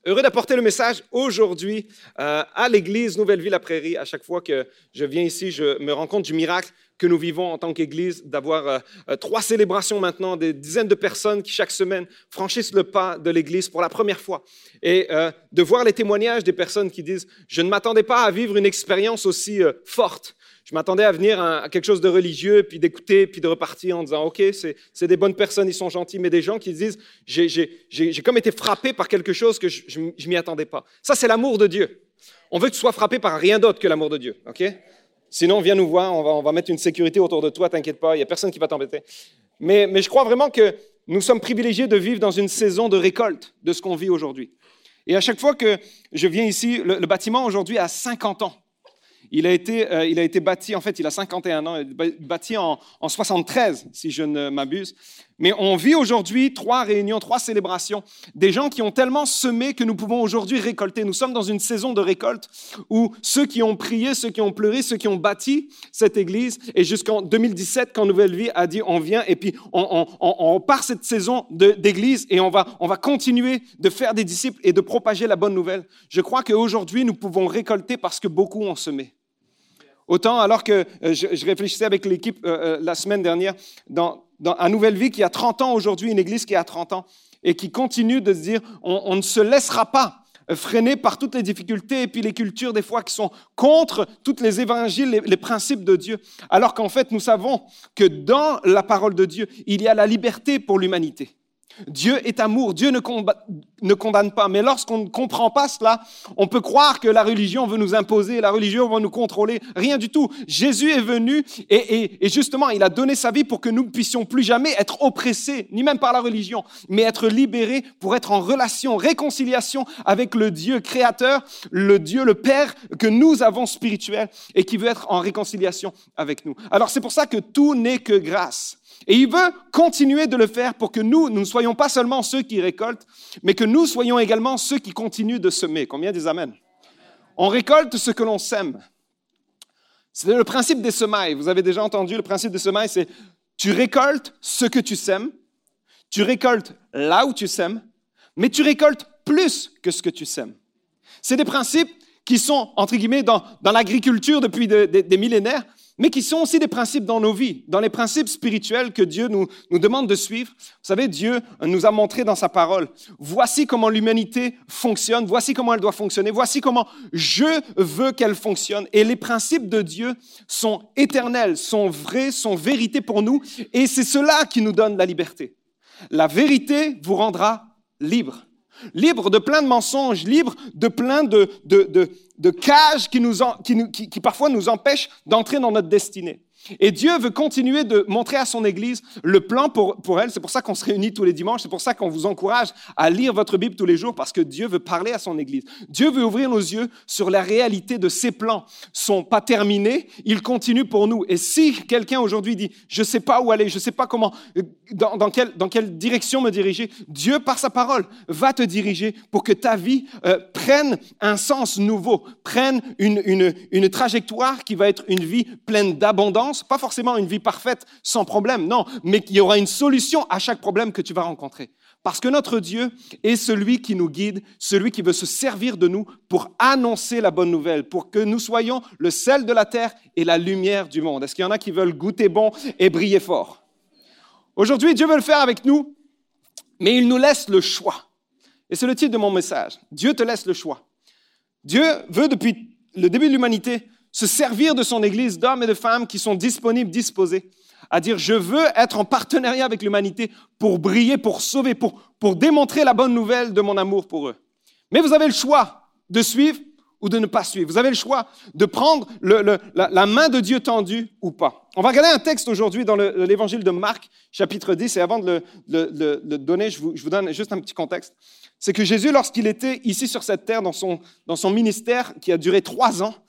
Heureux d'apporter le message aujourd'hui à l'Église Nouvelle-Vie-la-Prairie. À chaque fois que je viens ici, je me rends compte du miracle que nous vivons en tant qu'Église, d'avoir 3 célébrations maintenant, des dizaines de personnes qui chaque semaine franchissent le pas de l'Église pour la première fois. Et de voir les témoignages des personnes qui disent « Je ne m'attendais pas à vivre une expérience aussi forte. Je m'attendais à venir à quelque chose de religieux, puis d'écouter, puis de repartir en disant « Ok, c'est des bonnes personnes, ils sont gentils. » Mais des gens qui disent « J'ai comme été frappé par quelque chose que je ne m'y attendais pas. » Ça, c'est l'amour de Dieu. On veut que tu sois frappé par rien d'autre que l'amour de Dieu. Ok? Sinon, viens nous voir, on va mettre une sécurité autour de toi, t'inquiète pas, il n'y a personne qui va t'embêter. Mais je crois vraiment que nous sommes privilégiés de vivre dans une saison de récolte de ce qu'on vit aujourd'hui. Et à chaque fois que je viens ici, le bâtiment aujourd'hui a 50 ans. Il a été bâti, en fait, il a 51 ans, bâti en 73, si je ne m'abuse. Mais on vit aujourd'hui 3 réunions, 3 célébrations, des gens qui ont tellement semé que nous pouvons aujourd'hui récolter. Nous sommes dans une saison de récolte où ceux qui ont prié, ceux qui ont pleuré, ceux qui ont bâti cette église, et jusqu'en 2017, quand Nouvelle Vie a dit on vient, et puis on part cette saison d'église et on va continuer de faire des disciples et de propager la bonne nouvelle. Je crois qu'aujourd'hui, nous pouvons récolter parce que beaucoup ont semé. Autant, alors que je réfléchissais avec l'équipe la semaine dernière, à Nouvelle Vie, qui a 30 ans aujourd'hui, une église qui a 30 ans, et qui continue de se dire, on ne se laissera pas freiner par toutes les difficultés et puis les cultures des fois qui sont contre tous les évangiles, les principes de Dieu. Alors qu'en fait, nous savons que dans la parole de Dieu, il y a la liberté pour l'humanité. Dieu est amour, Dieu ne condamne pas. Mais lorsqu'on ne comprend pas cela, on peut croire que la religion veut nous imposer, la religion va nous contrôler. Rien du tout. Jésus est venu et justement, il a donné sa vie pour que nous ne puissions plus jamais être oppressés, ni même par la religion, mais être libérés pour être en relation, réconciliation avec le Dieu créateur, le Dieu, le Père que nous avons spirituel et qui veut être en réconciliation avec nous. Alors c'est pour ça que tout n'est que grâce. Et il veut continuer de le faire pour que nous ne soyons pas seulement ceux qui récoltent, mais que nous soyons également ceux qui continuent de semer. Combien disent amen? On récolte ce que l'on sème. C'est le principe des semailles. Vous avez déjà entendu le principe des semailles, c'est tu récoltes ce que tu sèmes, tu récoltes là où tu sèmes, mais tu récoltes plus que ce que tu sèmes. C'est des principes qui sont, entre guillemets, dans l'agriculture depuis des millénaires, mais qui sont aussi des principes dans nos vies, dans les principes spirituels que Dieu nous demande de suivre. Vous savez, Dieu nous a montré dans sa parole, voici comment l'humanité fonctionne, voici comment elle doit fonctionner, voici comment je veux qu'elle fonctionne. Et les principes de Dieu sont éternels, sont vrais, sont vérité pour nous, et c'est cela qui nous donne la liberté. La vérité vous rendra libre. Libre de plein de mensonges, libre de plein de cages qui parfois nous empêchent d'entrer dans notre destinée. Et Dieu veut continuer de montrer à son Église le plan pour elle. C'est pour ça qu'on se réunit tous les dimanches. C'est pour ça qu'on vous encourage à lire votre Bible tous les jours parce que Dieu veut parler à son Église. Dieu veut ouvrir nos yeux sur la réalité de ses plans. Ils ne sont pas terminés, ils continuent pour nous. Et si quelqu'un aujourd'hui dit « je ne sais pas où aller, je ne sais pas comment, dans quelle direction me diriger », Dieu, par sa parole, va te diriger pour que ta vie prenne un sens nouveau, prenne une trajectoire qui va être une vie pleine d'abondance. Pas forcément une vie parfaite, sans problème, non, mais qu'il y aura une solution à chaque problème que tu vas rencontrer. Parce que notre Dieu est celui qui nous guide, celui qui veut se servir de nous pour annoncer la bonne nouvelle, pour que nous soyons le sel de la terre et la lumière du monde. Est-ce qu'il y en a qui veulent goûter bon et briller fort? Aujourd'hui, Dieu veut le faire avec nous, mais il nous laisse le choix. Et c'est le titre de mon message. Dieu te laisse le choix. Dieu veut, depuis le début de l'humanité, se servir de son Église d'hommes et de femmes qui sont disponibles, disposés à dire « je veux être en partenariat avec l'humanité pour briller, pour sauver, pour démontrer la bonne nouvelle de mon amour pour eux ». Mais vous avez le choix de suivre ou de ne pas suivre. Vous avez le choix de prendre la main de Dieu tendue ou pas. On va regarder un texte aujourd'hui dans l'évangile de Marc, chapitre 10, et avant de le donner, je vous donne juste un petit contexte. C'est que Jésus, lorsqu'il était ici sur cette terre, dans son ministère qui a duré 3 ans,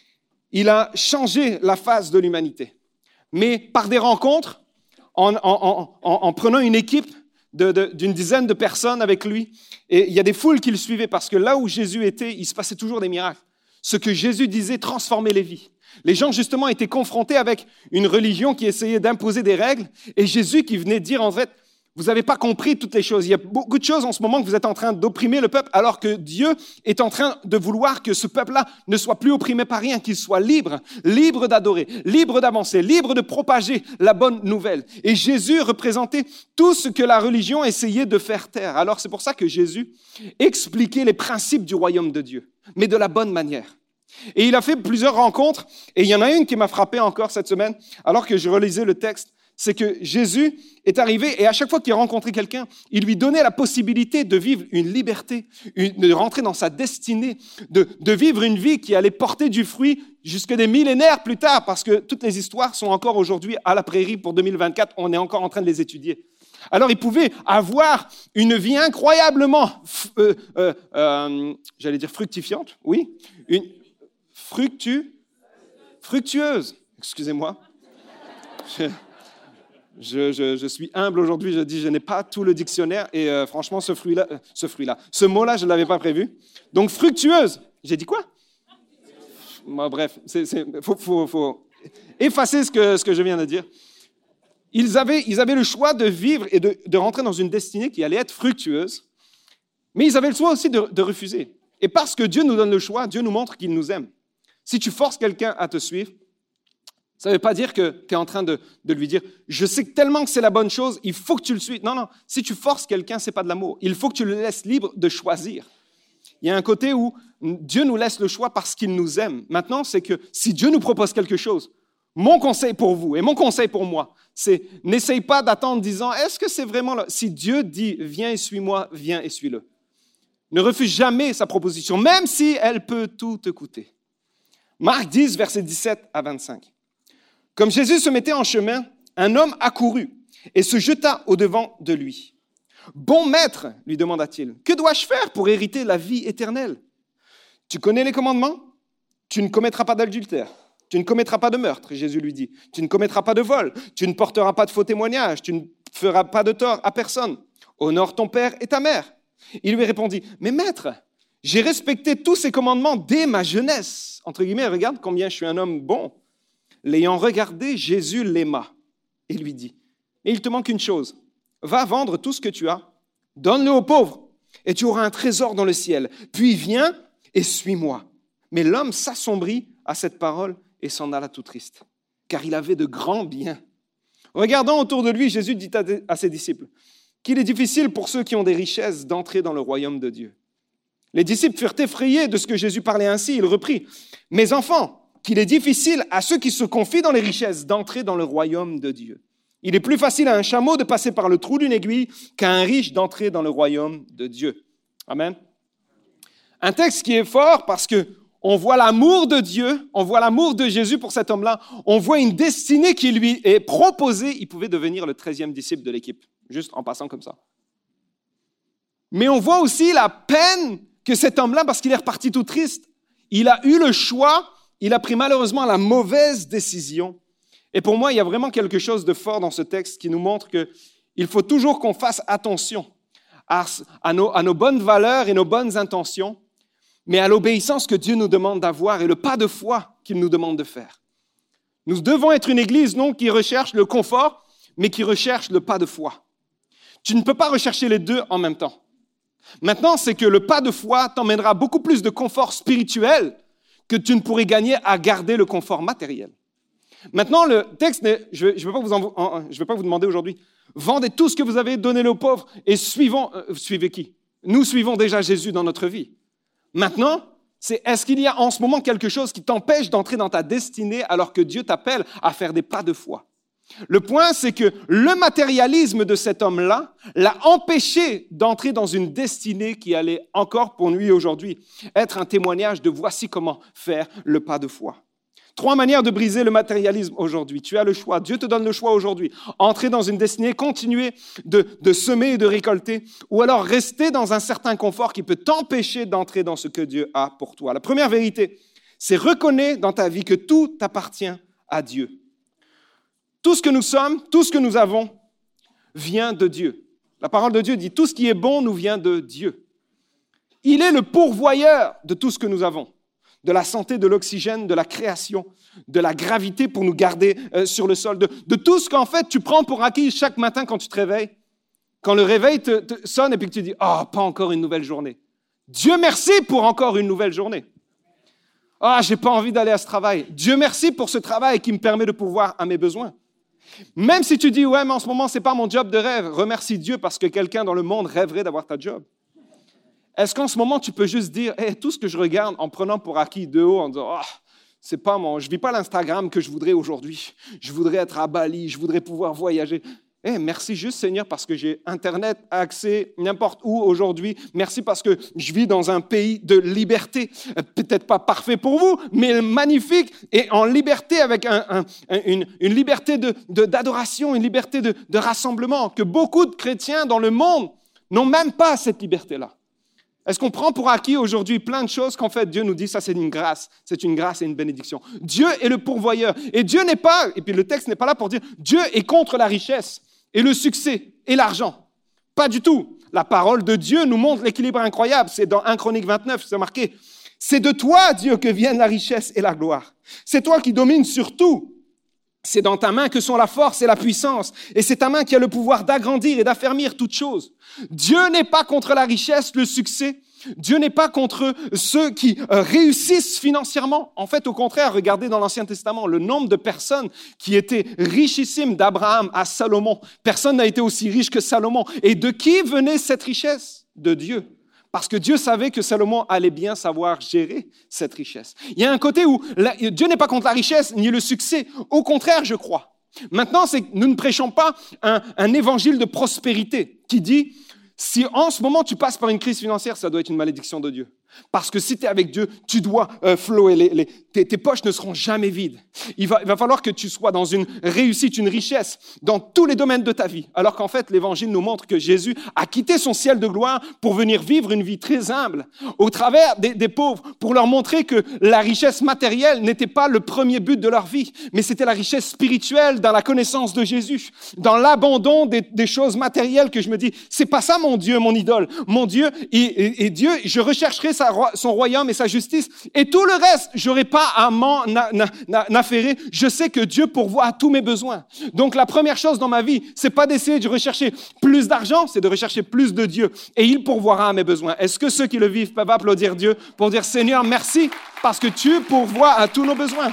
il a changé la face de l'humanité. Mais par des rencontres, en prenant une équipe d'une dizaine de personnes avec lui, et il y a des foules qui le suivaient parce que là où Jésus était, il se passait toujours des miracles. Ce que Jésus disait transformait les vies. Les gens, justement, étaient confrontés avec une religion qui essayait d'imposer des règles et Jésus qui venait dire, en fait, Vous n'avez pas compris toutes les choses. Il y a beaucoup de choses en ce moment que vous êtes en train d'opprimer le peuple, alors que Dieu est en train de vouloir que ce peuple-là ne soit plus opprimé par rien, qu'il soit libre, libre d'adorer, libre d'avancer, libre de propager la bonne nouvelle. Et Jésus représentait tout ce que la religion essayait de faire taire. Alors c'est pour ça que Jésus expliquait les principes du royaume de Dieu, mais de la bonne manière. Et il a fait plusieurs rencontres, et il y en a une qui m'a frappé encore cette semaine, alors que je relisais le texte. C'est que Jésus est arrivé et à chaque fois qu'il rencontrait quelqu'un, il lui donnait la possibilité de vivre une liberté, de rentrer dans sa destinée, de vivre une vie qui allait porter du fruit jusque des millénaires plus tard, parce que toutes les histoires sont encore aujourd'hui à la prairie pour 2024, on est encore en train de les étudier. Alors il pouvait avoir une vie incroyablement, fructifiante, oui, fructueuse, excusez-moi. Je suis humble aujourd'hui, je dis je n'ai pas tout le dictionnaire et franchement ce mot-là, je ne l'avais pas prévu. Donc fructueuse, j'ai dit quoi? Bref, faut effacer ce que je viens de dire. Ils avaient le choix de vivre et de rentrer dans une destinée qui allait être fructueuse, mais ils avaient le choix aussi de refuser. Et parce que Dieu nous donne le choix, Dieu nous montre qu'il nous aime. Si tu forces quelqu'un à te suivre, ça ne veut pas dire que tu es en train de lui dire « Je sais tellement que c'est la bonne chose, il faut que tu le suives. » Non, si tu forces quelqu'un, ce n'est pas de l'amour. Il faut que tu le laisses libre de choisir. Il y a un côté où Dieu nous laisse le choix parce qu'il nous aime. Maintenant, c'est que si Dieu nous propose quelque chose, mon conseil pour vous et mon conseil pour moi, c'est n'essaye pas d'attendre en disant « Est-ce que c'est vraiment là ?» Si Dieu dit « Viens et suis-moi », viens et suis-le. Ne refuse jamais sa proposition, même si elle peut tout te coûter. Marc 10, versets 17 à 25. Comme Jésus se mettait en chemin, un homme accourut et se jeta au-devant de lui. « Bon maître, lui demanda-t-il, que dois-je faire pour hériter la vie éternelle? Tu connais les commandements? Tu ne commettras pas d'adultère. Tu ne commettras pas de meurtre, Jésus lui dit. Tu ne commettras pas de vol. Tu ne porteras pas de faux témoignages. Tu ne feras pas de tort à personne. Honore ton père et ta mère. » Il lui répondit, « Mais maître, j'ai respecté tous ces commandements dès ma jeunesse. » Entre guillemets, regarde combien je suis un homme bon. L'ayant regardé, Jésus l'aima et lui dit, « Et il te manque une chose, va vendre tout ce que tu as, donne-le aux pauvres, et tu auras un trésor dans le ciel. Puis viens et suis-moi. » Mais l'homme s'assombrit à cette parole et s'en alla tout triste, car il avait de grands biens. Regardant autour de lui, Jésus dit à ses disciples qu'il est difficile pour ceux qui ont des richesses d'entrer dans le royaume de Dieu. Les disciples furent effrayés de ce que Jésus parlait ainsi. Il reprit, « Mes enfants, qu'il est difficile à ceux qui se confient dans les richesses d'entrer dans le royaume de Dieu. Il est plus facile à un chameau de passer par le trou d'une aiguille qu'à un riche d'entrer dans le royaume de Dieu. » Amen. Un texte qui est fort parce qu'on voit l'amour de Dieu, on voit l'amour de Jésus pour cet homme-là, on voit une destinée qui lui est proposée. Il pouvait devenir le 13e disciple de l'équipe, juste en passant comme ça. Mais on voit aussi la peine que cet homme-là, parce qu'il est reparti tout triste, il a eu le choix. Il a pris malheureusement la mauvaise décision. Et pour moi, il y a vraiment quelque chose de fort dans ce texte qui nous montre qu'il faut toujours qu'on fasse attention à nos bonnes valeurs et nos bonnes intentions, mais à l'obéissance que Dieu nous demande d'avoir et le pas de foi qu'il nous demande de faire. Nous devons être une église, non qui recherche le confort, mais qui recherche le pas de foi. Tu ne peux pas rechercher les deux en même temps. Maintenant, c'est que le pas de foi t'emmènera beaucoup plus de confort spirituel que tu ne pourrais gagner à garder le confort matériel. Maintenant, le texte, je ne vais pas vous demander aujourd'hui, vendez tout ce que vous avez, donnez-le aux pauvres et suivez qui? Nous suivons déjà Jésus dans notre vie. Maintenant, est-ce qu'il y a en ce moment quelque chose qui t'empêche d'entrer dans ta destinée alors que Dieu t'appelle à faire des pas de foi? Le point, c'est que le matérialisme de cet homme-là l'a empêché d'entrer dans une destinée qui allait encore pour lui aujourd'hui être un témoignage de voici comment faire le pas de foi. 3 manières de briser le matérialisme aujourd'hui. Tu as le choix, Dieu te donne le choix aujourd'hui. Entrer dans une destinée, continuer de semer et de récolter, ou alors rester dans un certain confort qui peut t'empêcher d'entrer dans ce que Dieu a pour toi. La première vérité, c'est reconnaître dans ta vie que tout appartient à Dieu. Tout ce que nous sommes, tout ce que nous avons vient de Dieu. La parole de Dieu dit, tout ce qui est bon nous vient de Dieu. Il est le pourvoyeur de tout ce que nous avons, de la santé, de l'oxygène, de la création, de la gravité pour nous garder sur le sol, de tout ce qu'en fait tu prends pour acquis chaque matin quand tu te réveilles. Quand le réveil te sonne et puis que tu dis « Ah, pas encore une nouvelle journée. » Dieu merci pour encore une nouvelle journée. « Ah, j'ai pas envie d'aller à ce travail. » Dieu merci pour ce travail qui me permet de pourvoir à mes besoins. Même si tu dis « Ouais, mais en ce moment, c'est pas mon job de rêve. » Remercie Dieu parce que quelqu'un dans le monde rêverait d'avoir ta job. Est-ce qu'en ce moment, tu peux juste dire hey, « Tout ce que je regarde en prenant pour acquis de haut, en disant « Ah, c'est pas je ne vis pas l'Instagram que je voudrais aujourd'hui. Je voudrais être à Bali, je voudrais pouvoir voyager. » Merci juste Seigneur parce que j'ai Internet, accès n'importe où aujourd'hui. Merci parce que je vis dans un pays de liberté. Peut-être pas parfait pour vous, mais magnifique et en liberté avec une liberté d'adoration, une liberté de rassemblement que beaucoup de chrétiens dans le monde n'ont même pas cette liberté-là. Est-ce qu'on prend pour acquis aujourd'hui plein de choses qu'en fait Dieu nous dit ça c'est une grâce et une bénédiction. Dieu est le pourvoyeur et Dieu n'est pas, et puis le texte n'est pas là pour dire Dieu est contre la richesse et le succès et l'argent. Pas du tout. La parole de Dieu nous montre l'équilibre incroyable. C'est dans 1 Chronique 29, c'est marqué. C'est de toi, Dieu, que viennent la richesse et la gloire. C'est toi qui domines sur tout. C'est dans ta main que sont la force et la puissance. Et c'est ta main qui a le pouvoir d'agrandir et d'affermir toutes choses. Dieu n'est pas contre la richesse, le succès. Dieu n'est pas contre ceux qui réussissent financièrement. En fait, au contraire, regardez dans l'Ancien Testament, le nombre de personnes qui étaient richissimes d'Abraham à Salomon. Personne n'a été aussi riche que Salomon. Et de qui venait cette richesse? De Dieu. Parce que Dieu savait que Salomon allait bien savoir gérer cette richesse. Il y a un côté où Dieu n'est pas contre la richesse ni le succès. Au contraire, je crois. Maintenant, c'est que nous ne prêchons pas un évangile de prospérité qui dit si en ce moment tu passes par une crise financière, ça doit être une malédiction de Dieu. Parce que si tu es avec Dieu, tu dois flower. Tes poches ne seront jamais vides. Il va falloir que tu sois dans une réussite, une richesse dans tous les domaines de ta vie. Alors qu'en fait, l'Évangile nous montre que Jésus a quitté son ciel de gloire pour venir vivre une vie très humble au travers des pauvres, pour leur montrer que la richesse matérielle n'était pas le premier but de leur vie, mais c'était la richesse spirituelle dans la connaissance de Jésus, dans l'abandon des choses matérielles que je me dis, c'est pas ça mon Dieu, mon idole. Mon Dieu, et Dieu, je rechercherai son royaume et sa justice, et tout le reste, j'aurai pas à m'en affairer. Je sais que Dieu pourvoit à tous mes besoins. Donc, la première chose dans ma vie, c'est pas d'essayer de rechercher plus d'argent, c'est de rechercher plus de Dieu, et il pourvoira à mes besoins. Est-ce que ceux qui le vivent peuvent applaudir Dieu pour dire, Seigneur, merci, parce que tu pourvois à tous nos besoins?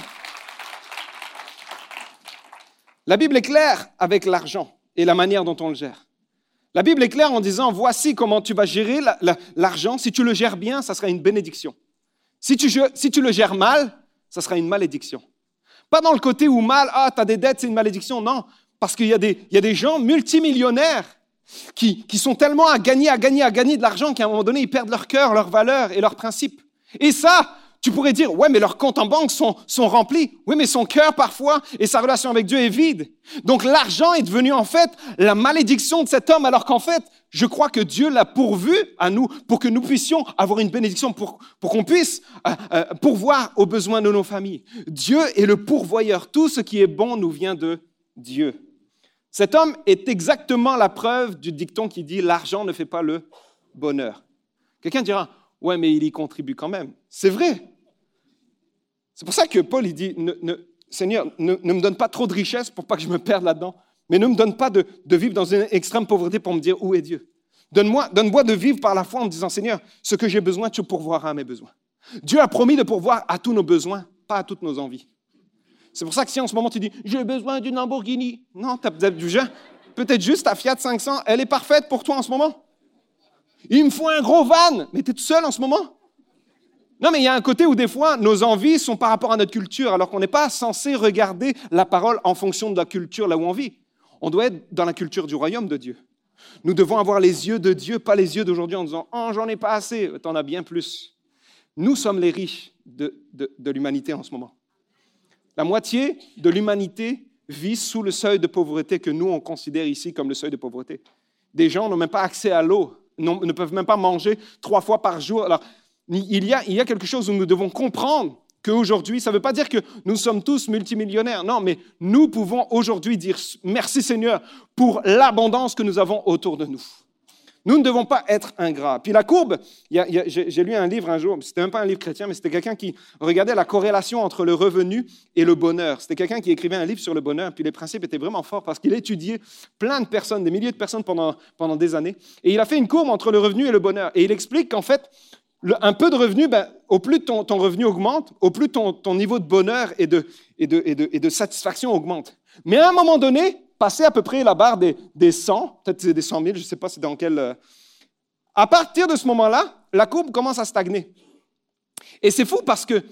La Bible est claire avec l'argent et la manière dont on le gère. La Bible est claire en disant, voici comment tu vas gérer l'argent. Si tu le gères bien, ça sera une bénédiction. Si tu le gères mal, ça sera une malédiction. Pas dans le côté où mal, tu as des dettes, c'est une malédiction. Non, parce qu'il y a des gens multimillionnaires qui sont tellement à gagner de l'argent qu'à un moment donné, ils perdent leur cœur, leurs valeurs et leurs principes. Et ça, tu pourrais dire, ouais, mais leurs comptes en banque sont remplis. Oui, mais son cœur, parfois, et sa relation avec Dieu est vide. Donc, l'argent est devenu, en fait, la malédiction de cet homme, alors qu'en fait, je crois que Dieu l'a pourvu à nous pour que nous puissions avoir une bénédiction, pour qu'on puisse pourvoir aux besoins de nos familles. Dieu est le pourvoyeur. Tout ce qui est bon nous vient de Dieu. Cet homme est exactement la preuve du dicton qui dit « l'argent ne fait pas le bonheur ». Quelqu'un dira « ouais, mais il y contribue quand même ». C'est vrai. C'est pour ça que Paul, il dit, Seigneur, ne me donne pas trop de richesse pour pas que je me perde là-dedans, mais ne me donne pas de vivre dans une extrême pauvreté pour me dire où est Dieu. Donne-moi de vivre par la foi en me disant, Seigneur, ce que j'ai besoin, tu pourvoiras à mes besoins. Dieu a promis de pourvoir à tous nos besoins, pas à toutes nos envies. C'est pour ça que si en ce moment tu dis, j'ai besoin d'une Lamborghini, non, tu as peut-être juste ta Fiat 500, elle est parfaite pour toi en ce moment. Il me faut un gros van, mais tu es tout seul en ce moment. Non, mais il y a un côté où des fois, nos envies sont par rapport à notre culture, alors qu'on n'est pas censé regarder la parole en fonction de la culture là où on vit. On doit être dans la culture du royaume de Dieu. Nous devons avoir les yeux de Dieu, pas les yeux d'aujourd'hui en disant « Oh, j'en ai pas assez, t'en as bien plus ». Nous sommes les riches de l'humanité en ce moment. La moitié de l'humanité vit sous le seuil de pauvreté que nous, on considère ici comme le seuil de pauvreté. Des gens n'ont même pas accès à l'eau, ne peuvent même pas manger 3 fois par jour. Alors, il y a quelque chose où nous devons comprendre qu'aujourd'hui, ça ne veut pas dire que nous sommes tous multimillionnaires. Non, mais nous pouvons aujourd'hui dire merci Seigneur pour l'abondance que nous avons autour de nous. Nous ne devons pas être ingrats. Puis la courbe, j'ai lu un livre un jour, c'était même pas un livre chrétien, mais c'était quelqu'un qui regardait la corrélation entre le revenu et le bonheur. C'était quelqu'un qui écrivait un livre sur le bonheur, puis les principes étaient vraiment forts parce qu'il étudiait plein de personnes, des milliers de personnes pendant des années. Et il a fait une courbe entre le revenu et le bonheur. Et il explique qu'en fait, un peu de revenu, au plus ton revenu augmente, au plus ton niveau de bonheur et de satisfaction augmente. Mais à un moment donné, passer à peu près la barre des 100, peut-être c'est des 100 000, je ne sais pas c'est dans quel... À partir de ce moment-là, la courbe commence à stagner. Et c'est fou parce qu'il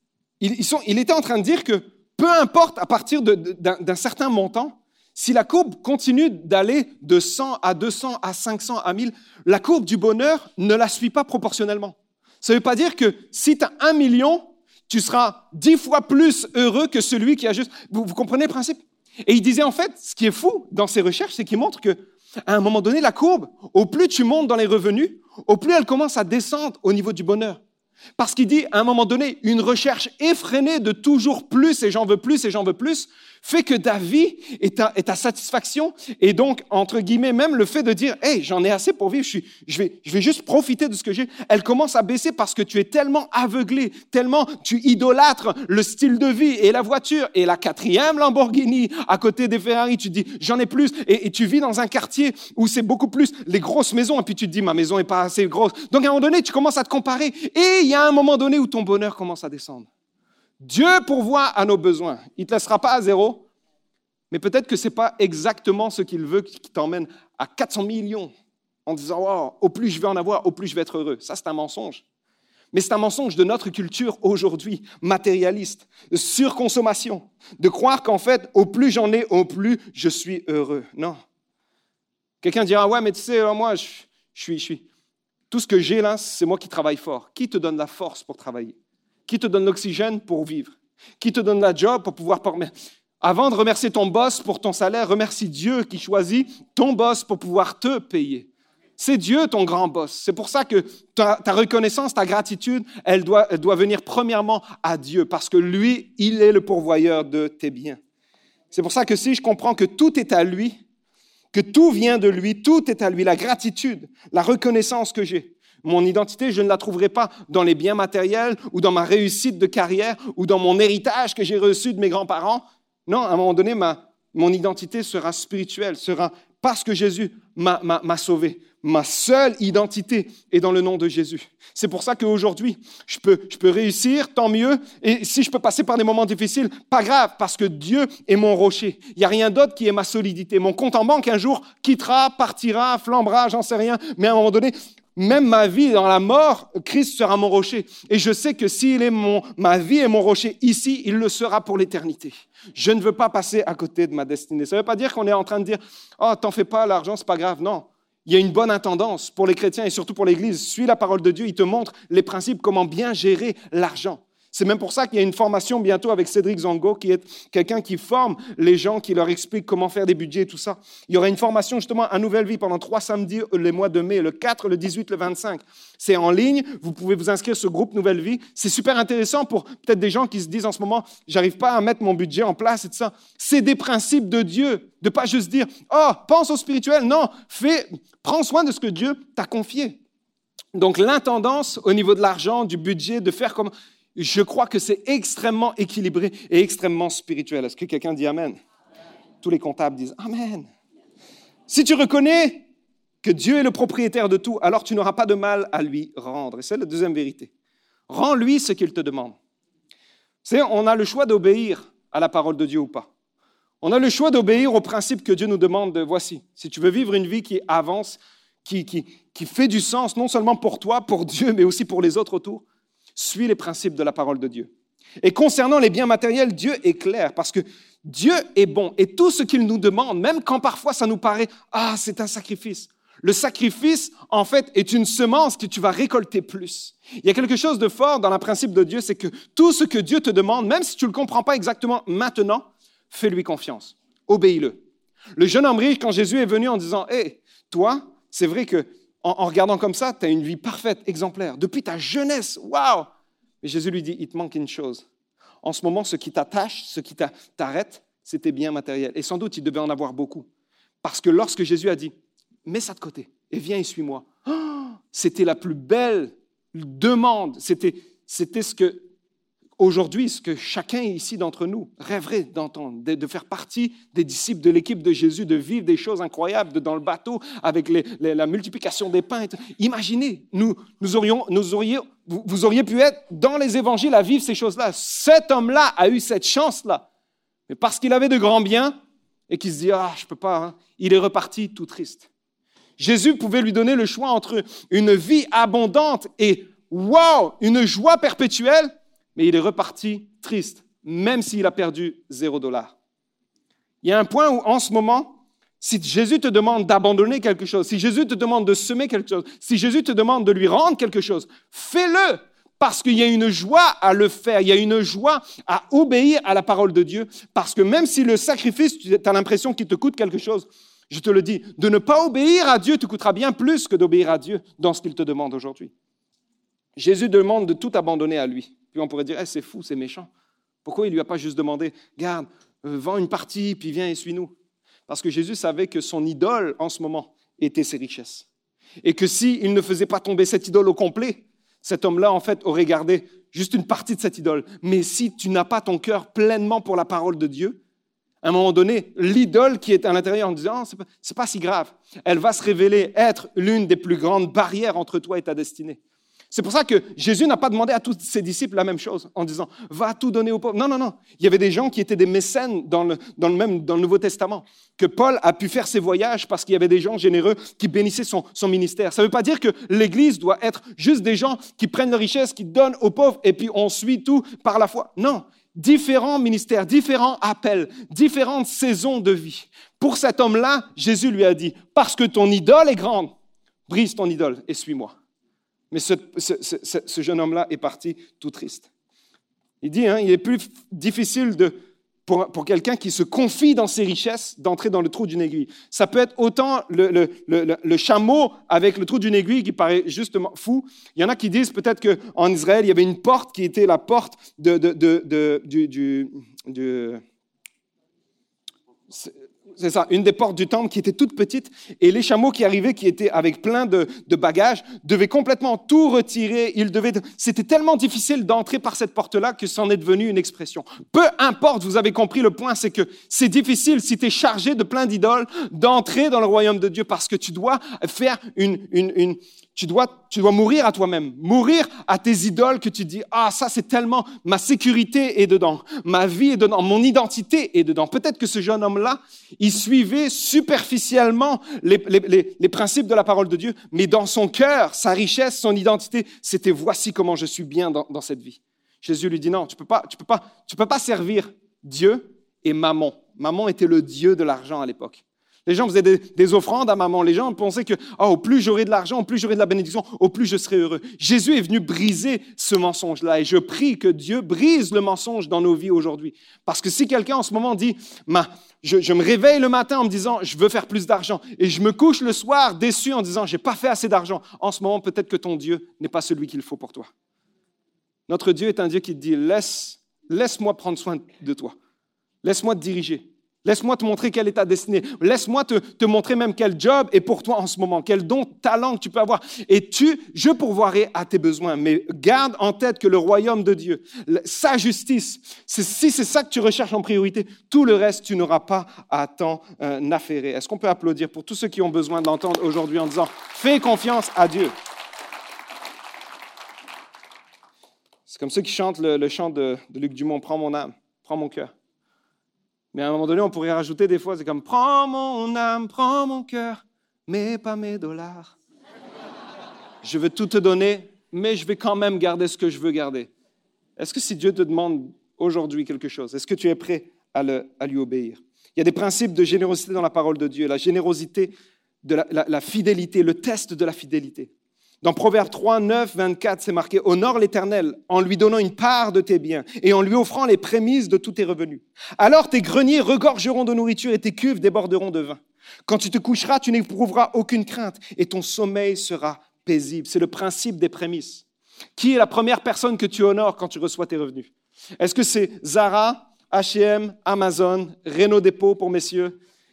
était en train de dire que peu importe à partir d'un certain montant, si la courbe continue d'aller de 100 à 200 à 500 à 1000, la courbe du bonheur ne la suit pas proportionnellement. Ça ne veut pas dire que si tu as 1 million, tu seras 10 fois plus heureux que celui qui a juste... Vous comprenez le principe? Et il disait en fait, ce qui est fou dans ses recherches, c'est qu'il montre qu'à un moment donné, la courbe, au plus tu montes dans les revenus, au plus elle commence à descendre au niveau du bonheur. Parce qu'il dit, à un moment donné, une recherche effrénée de toujours plus, et j'en veux plus, et j'en veux plus, fait que ta vie et ta satisfaction, et donc, entre guillemets, même le fait de dire, « Hey, j'en ai assez pour vivre, je vais juste profiter de ce que j'ai », elle commence à baisser parce que tu es tellement aveuglé, tellement tu idolâtres le style de vie et la voiture, et la 4e Lamborghini à côté des Ferrari, tu te dis, « J'en ai plus », et tu vis dans un quartier où c'est beaucoup plus les grosses maisons, et puis tu te dis, « Ma maison n'est pas assez grosse ». Donc, à un moment donné, tu commences à te comparer, et il y a un moment donné où ton bonheur commence à descendre. Dieu pourvoit à nos besoins. Il ne te laissera pas à zéro, mais peut-être que ce n'est pas exactement ce qu'il veut qui t'emmène à 400 millions en disant oh, « au plus je vais en avoir, au plus je vais être heureux ». Ça, c'est un mensonge. Mais c'est un mensonge de notre culture aujourd'hui, matérialiste, de surconsommation, de croire qu'en fait, au plus j'en ai, au plus je suis heureux. Non. Quelqu'un dira « ouais, mais tu sais, moi, je suis... Tout ce que j'ai là, c'est moi qui travaille fort. » Qui te donne la force pour travailler? Qui te donne l'oxygène pour vivre? Qui te donne la job pour pouvoir... Avant de remercier ton boss pour ton salaire, remercie Dieu qui choisit ton boss pour pouvoir te payer. C'est Dieu ton grand boss. C'est pour ça que ta reconnaissance, ta gratitude, elle doit venir premièrement à Dieu parce que lui, il est le pourvoyeur de tes biens. C'est pour ça que si je comprends que tout est à lui, que tout vient de lui, tout est à lui, la gratitude, la reconnaissance que j'ai. Mon identité, je ne la trouverai pas dans les biens matériels ou dans ma réussite de carrière ou dans mon héritage que j'ai reçu de mes grands-parents. Non, à un moment donné, mon identité sera spirituelle, sera parce que Jésus m'a sauvé. Ma seule identité est dans le nom de Jésus. C'est pour ça qu'aujourd'hui, je peux réussir, tant mieux. Et si je peux passer par des moments difficiles, pas grave, parce que Dieu est mon rocher. Il n'y a rien d'autre qui est ma solidité. Mon compte en banque, un jour, quittera, partira, flambera, j'en sais rien. Mais à un moment donné, même ma vie dans la mort, Christ sera mon rocher. Et je sais que s'il est ma vie est mon rocher ici, il le sera pour l'éternité. Je ne veux pas passer à côté de ma destinée. Ça ne veut pas dire qu'on est en train de dire « Oh, t'en fais pas, l'argent, c'est pas grave. » Non. Il y a une bonne intendance pour les chrétiens et surtout pour l'Église. Suis la parole de Dieu, il te montre les principes, comment bien gérer l'argent. C'est même pour ça qu'il y a une formation bientôt avec Cédric Zongo, qui est quelqu'un qui forme les gens, qui leur explique comment faire des budgets et tout ça. Il y aura une formation justement à Nouvelle Vie pendant 3 samedis les mois de mai, le 4, le 18, le 25. C'est en ligne, vous pouvez vous inscrire sur groupe Nouvelle Vie. C'est super intéressant pour peut-être des gens qui se disent en ce moment, j'arrive pas à mettre mon budget en place et tout ça. C'est des principes de Dieu, de pas juste dire, oh, pense au spirituel. Non, prends soin de ce que Dieu t'a confié. Donc l'intendance au niveau de l'argent, du budget, de faire comme... Je crois que c'est extrêmement équilibré et extrêmement spirituel. Est-ce que quelqu'un dit Amen? Tous les comptables disent Amen. Si tu reconnais que Dieu est le propriétaire de tout, alors tu n'auras pas de mal à lui rendre. Et c'est la deuxième vérité. Rends-lui ce qu'il te demande. Tu sais, on a le choix d'obéir à la parole de Dieu ou pas. On a le choix d'obéir au principe que Dieu nous demande de voici. Si tu veux vivre une vie qui avance, qui fait du sens, non seulement pour toi, pour Dieu, mais aussi pour les autres autour, suis les principes de la parole de Dieu. Et concernant les biens matériels, Dieu est clair parce que Dieu est bon et tout ce qu'il nous demande, même quand parfois ça nous paraît « Ah, c'est un sacrifice ». Le sacrifice, en fait, est une semence que tu vas récolter plus. Il y a quelque chose de fort dans le principe de Dieu, c'est que tout ce que Dieu te demande, même si tu ne le comprends pas exactement maintenant, fais-lui confiance, obéis-le. Le jeune homme riche, quand Jésus est venu en disant « Hey, toi, c'est vrai que en regardant comme ça, tu as une vie parfaite, exemplaire. Depuis ta jeunesse, waouh! Mais Jésus lui dit, il te manque une chose. En ce moment, ce qui t'attache, ce qui t'arrête, c'est tes biens matériels. Et sans doute, il devait en avoir beaucoup. Parce que lorsque Jésus a dit, mets ça de côté, et viens et suis-moi. Oh, c'était la plus belle demande. C'était aujourd'hui, ce que chacun ici d'entre nous rêverait d'entendre, de faire partie des disciples de l'équipe de Jésus, de vivre des choses incroyables dans le bateau avec la multiplication des pains. Imaginez, vous auriez pu être dans les évangiles à vivre ces choses-là. Cet homme-là a eu cette chance-là. Mais parce qu'il avait de grands biens et qu'il se dit « Ah, je ne peux pas hein, », il est reparti tout triste. Jésus pouvait lui donner le choix entre une vie abondante et « wow », une joie perpétuelle, mais il est reparti triste, même s'il a perdu $0. Il y a un point où, en ce moment, si Jésus te demande d'abandonner quelque chose, si Jésus te demande de semer quelque chose, si Jésus te demande de lui rendre quelque chose, fais-le, parce qu'il y a une joie à le faire, il y a une joie à obéir à la parole de Dieu, parce que même si le sacrifice, tu as l'impression qu'il te coûte quelque chose, je te le dis, de ne pas obéir à Dieu te coûtera bien plus que d'obéir à Dieu dans ce qu'il te demande aujourd'hui. Jésus demande de tout abandonner à lui. Puis on pourrait dire, hey, c'est fou, c'est méchant. Pourquoi il ne lui a pas juste demandé, garde, vends une partie, puis viens et suis-nous? Parce que Jésus savait que son idole, en ce moment, était ses richesses. Et que s'il ne faisait pas tomber cette idole au complet, cet homme-là, en fait, aurait gardé juste une partie de cette idole. Mais si tu n'as pas ton cœur pleinement pour la parole de Dieu, à un moment donné, l'idole qui est à l'intérieur en disant, c'est pas si grave, elle va se révéler être l'une des plus grandes barrières entre toi et ta destinée. C'est pour ça que Jésus n'a pas demandé à tous ses disciples la même chose en disant « va tout donner aux pauvres ». Non. Il y avait des gens qui étaient des mécènes dans le Nouveau Testament, que Paul a pu faire ses voyages parce qu'il y avait des gens généreux qui bénissaient son ministère. Ça ne veut pas dire que l'Église doit être juste des gens qui prennent leur richesse, qui donnent aux pauvres et puis on suit tout par la foi. Non, différents ministères, différents appels, différentes saisons de vie. Pour cet homme-là, Jésus lui a dit « parce que ton idole est grande, brise ton idole et suis-moi ». Mais ce jeune homme-là est parti tout triste. Il dit, il est plus difficile pour quelqu'un qui se confie dans ses richesses d'entrer dans le trou d'une aiguille. Ça peut être autant le chameau avec le trou d'une aiguille qui paraît justement fou. Il y en a qui disent peut-être qu'en Israël, il y avait une porte qui était la porte c'est ça, une des portes du temple qui était toute petite et les chameaux qui arrivaient, qui étaient avec plein de bagages, devaient complètement tout retirer. C'était tellement difficile d'entrer par cette porte-là que c'en est devenu une expression. Peu importe, vous avez compris le point, c'est que c'est difficile si tu es chargé de plein d'idoles d'entrer dans le royaume de Dieu parce que tu dois faire tu dois mourir à toi-même, mourir à tes idoles que tu dis, ça c'est tellement, ma sécurité est dedans, ma vie est dedans, mon identité est dedans. Peut-être que ce jeune homme-là, il suivait superficiellement les principes de la parole de Dieu, mais dans son cœur, sa richesse, son identité, c'était voici comment je suis bien dans cette vie. Jésus lui dit non, tu peux pas servir Dieu et Mammon. Mammon était le dieu de l'argent à l'époque. Les gens faisaient des offrandes à Mammon. Les gens pensaient que au plus j'aurai de l'argent, au plus j'aurai de la bénédiction, au plus je serai heureux. Jésus est venu briser ce mensonge-là et je prie que Dieu brise le mensonge dans nos vies aujourd'hui. Parce que si quelqu'un en ce moment dit je me réveille le matin en me disant je veux faire plus d'argent et je me couche le soir déçu en disant j'ai pas fait assez d'argent, en ce moment peut-être que ton Dieu n'est pas celui qu'il faut pour toi. Notre Dieu est un Dieu qui te dit laisse-moi prendre soin de toi, laisse-moi te diriger. Laisse-moi te montrer quelle est ta destinée. Laisse-moi te montrer même quel job est pour toi en ce moment, quel don, talent que tu peux avoir. Et je pourvoirai à tes besoins. Mais garde en tête que le royaume de Dieu, sa justice, si c'est ça que tu recherches en priorité, tout le reste, tu n'auras pas à t'en affairer. Est-ce qu'on peut applaudir pour tous ceux qui ont besoin de l'entendre aujourd'hui en disant « Fais confiance à Dieu ». C'est comme ceux qui chantent le chant de Luc Dumont, « Prends mon âme, prends mon cœur ». Mais à un moment donné, on pourrait rajouter des fois, c'est comme « Prends mon âme, prends mon cœur, mais pas mes dollars. Je veux tout te donner, mais je vais quand même garder ce que je veux garder. » Est-ce que si Dieu te demande aujourd'hui quelque chose, est-ce que tu es prêt à lui obéir? Il y a des principes de générosité dans la parole de Dieu, la générosité, la fidélité, le test de la fidélité. Dans Proverbes 3, 9, 24, c'est marqué « Honore l'Éternel en lui donnant une part de tes biens et en lui offrant les prémices de tous tes revenus. Alors tes greniers regorgeront de nourriture et tes cuves déborderont de vin. Quand tu te coucheras, tu n'éprouveras aucune crainte et ton sommeil sera paisible. » C'est le principe des prémices. Qui est la première personne que tu honores quand tu reçois tes revenus? Est-ce que c'est Zara, H&M, Amazon, Renault Dépôt pour messieurs?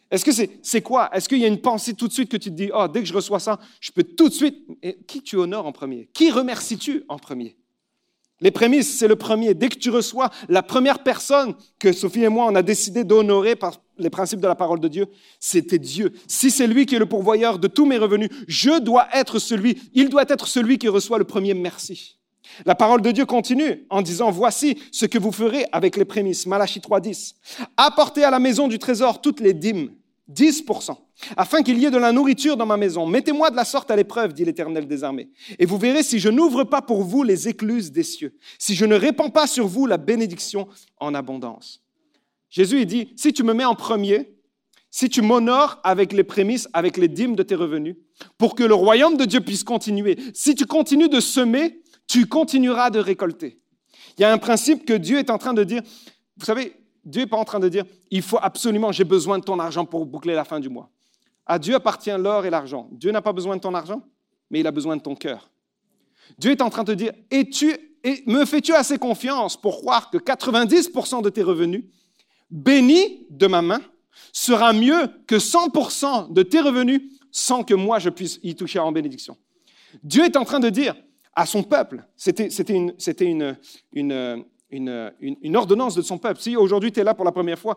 Est-ce que c'est quoi? Est-ce qu'il y a une pensée tout de suite que tu te dis, oh, dès que je reçois ça, je peux tout de suite... Et qui tu honores en premier? Qui remercies-tu en premier? Les prémices, c'est le premier. Dès que tu reçois la première personne que Sophie et moi, on a décidé d'honorer par les principes de la parole de Dieu, c'était Dieu. Si c'est lui qui est le pourvoyeur de tous mes revenus, il doit être celui qui reçoit le premier merci. La parole de Dieu continue en disant, voici ce que vous ferez avec les prémices. Malachie 3:10. Apportez à la maison du trésor toutes les dîmes, 10%, afin qu'il y ait de la nourriture dans ma maison. Mettez-moi de la sorte à l'épreuve, dit l'Éternel des armées. Et vous verrez si je n'ouvre pas pour vous les écluses des cieux, si je ne répands pas sur vous la bénédiction en abondance. Jésus, il dit, si tu me mets en premier, si tu m'honores avec les prémices, avec les dîmes de tes revenus, pour que le royaume de Dieu puisse continuer, si tu continues de semer, tu continueras de récolter. Il y a un principe que Dieu est en train de dire, vous savez, Dieu n'est pas en train de dire, il faut absolument, j'ai besoin de ton argent pour boucler la fin du mois. À Dieu appartient l'or et l'argent. Dieu n'a pas besoin de ton argent, mais il a besoin de ton cœur. Dieu est en train de te dire, me fais-tu assez confiance pour croire que 90% de tes revenus, bénis de ma main, sera mieux que 100% de tes revenus sans que moi je puisse y toucher en bénédiction. Dieu est en train de dire à son peuple, c'était une ordonnance de son peuple. Si aujourd'hui tu es là pour la première fois,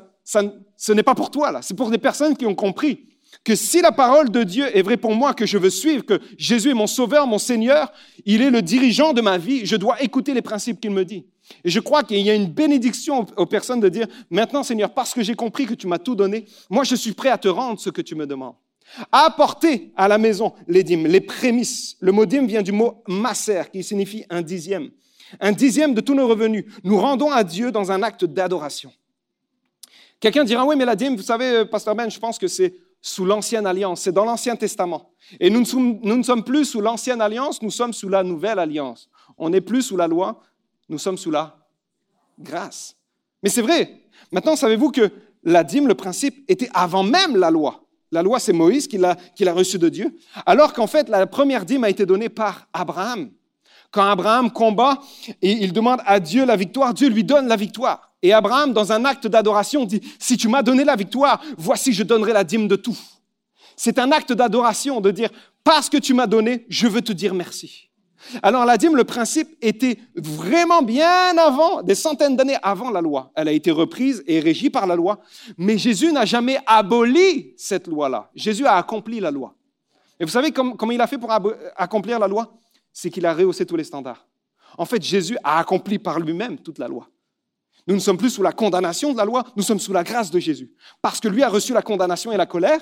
ce n'est pas pour toi, là. C'est pour des personnes qui ont compris que si la parole de Dieu est vraie pour moi, que je veux suivre, que Jésus est mon sauveur, mon Seigneur, il est le dirigeant de ma vie, je dois écouter les principes qu'il me dit. Et je crois qu'il y a une bénédiction aux personnes de dire, maintenant Seigneur, parce que j'ai compris que tu m'as tout donné, moi je suis prêt à te rendre ce que tu me demandes. Apporter à la maison les dîmes, les prémices. Le mot dîme vient du mot masser, qui signifie un dixième. Un dixième de tous nos revenus. Nous rendons à Dieu dans un acte d'adoration. Quelqu'un dira, oui, mais la dîme, vous savez, Pasteur Ben, je pense que c'est sous l'Ancienne Alliance, c'est dans l'Ancien Testament. Et nous ne sommes plus sous l'Ancienne Alliance, nous sommes sous la Nouvelle Alliance. On n'est plus sous la loi, nous sommes sous la grâce. Mais c'est vrai. Maintenant, savez-vous que la dîme, le principe, était avant même la loi. La loi, c'est Moïse qui l'a reçue de Dieu. Alors qu'en fait, la première dîme a été donnée par Abraham. Quand Abraham combat et il demande à Dieu la victoire, Dieu lui donne la victoire. Et Abraham, dans un acte d'adoration, dit, si tu m'as donné la victoire, voici, je donnerai la dîme de tout. C'est un acte d'adoration de dire, parce que tu m'as donné, je veux te dire merci. Alors la dîme, le principe était vraiment bien avant, des centaines d'années avant la loi. Elle a été reprise et régie par la loi, mais Jésus n'a jamais aboli cette loi-là. Jésus a accompli la loi. Et vous savez comment il a fait pour accomplir la loi? C'est qu'il a rehaussé tous les standards. En fait, Jésus a accompli par lui-même toute la loi. Nous ne sommes plus sous la condamnation de la loi, nous sommes sous la grâce de Jésus. Parce que lui a reçu la condamnation et la colère,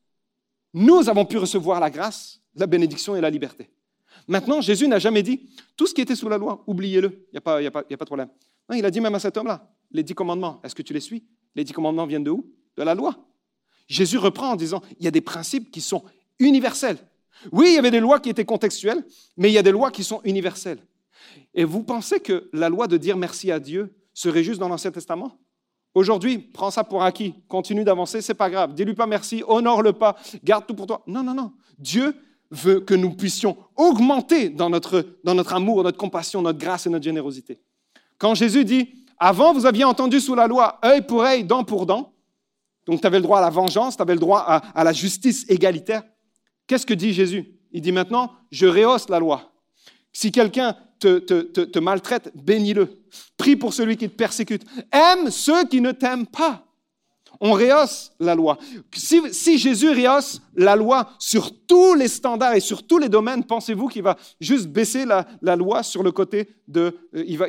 nous avons pu recevoir la grâce, la bénédiction et la liberté. Maintenant, Jésus n'a jamais dit, tout ce qui était sous la loi, oubliez-le, il n'y a pas de problème. Non, il a dit même à cet homme-là, les 10 commandements, est-ce que tu les suis? Les 10 commandements viennent de où? De la loi. Jésus reprend en disant, il y a des principes qui sont universels. Oui, il y avait des lois qui étaient contextuelles, mais il y a des lois qui sont universelles. Et vous pensez que la loi de dire merci à Dieu serait juste dans l'Ancien Testament? Aujourd'hui, prends ça pour acquis, continue d'avancer, c'est pas grave. Dis-lui pas merci, honore-le pas, garde tout pour toi. Non. Dieu veut que nous puissions augmenter dans notre amour, notre compassion, notre grâce et notre générosité. Quand Jésus dit, avant vous aviez entendu sous la loi, œil pour œil, dent pour dent, donc tu avais le droit à la vengeance, tu avais le droit à la justice égalitaire. Qu'est-ce que dit Jésus? Il dit maintenant, je rehausse la loi. Si quelqu'un te maltraite, bénis-le. Prie pour celui qui te persécute. Aime ceux qui ne t'aiment pas. On rehausse la loi. Si Jésus rehausse la loi sur tous les standards et sur tous les domaines, pensez-vous qu'il va juste baisser la loi sur le côté il